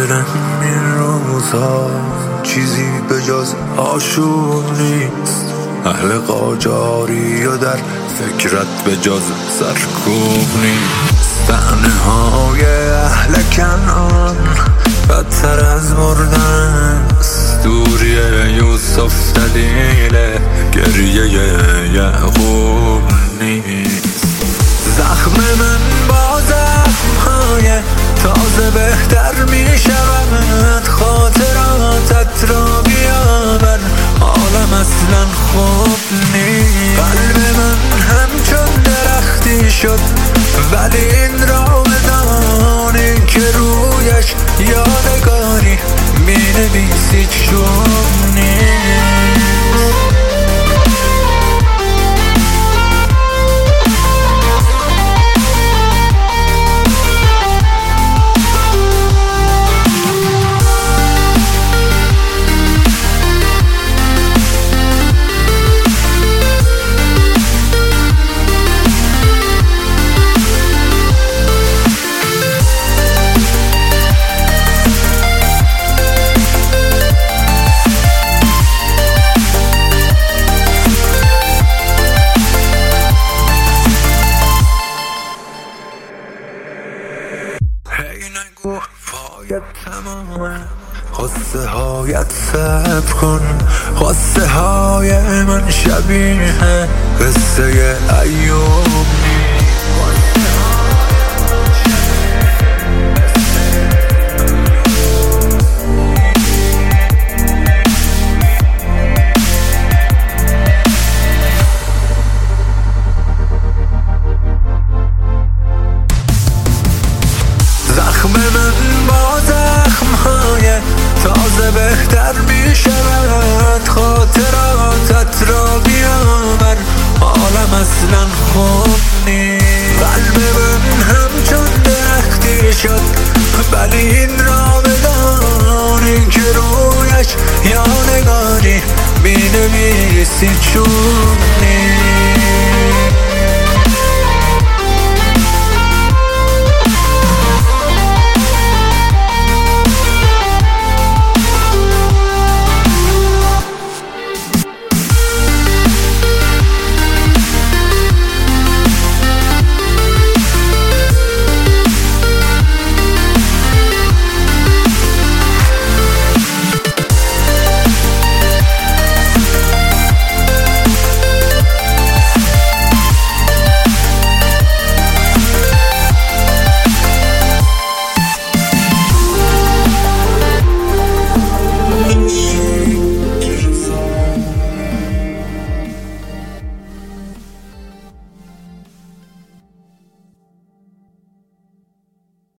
دلم این روزها چیزی به جز آشوب نیست. اهل قاجاری و در فکرت به جز سرکوب نیست. طعنه های اهل کنعان بدتر از مردن است. دوری یوسف دلیل گریه یعقوب نیست. زخم من با زخم‌های تازه بهتر می شود. خاطراتت را بیاور، عالم اصلا خوب نیست. قلب من همچون درختی شد، ولی این را بدانی که رویش یادگاری می نویسی چون نیست. نگو پایت تمامه، قصه هایت صبر کن. قصه های من شبیه قصه ایوب زخم من با زخم‌های تازه بهتر می شود. خاطراتت را بیاور، عالم اصلا خوب نیست. قلب من همچون درختی شد، ولی این را بدانی که رویش یادگاری می نویسی چون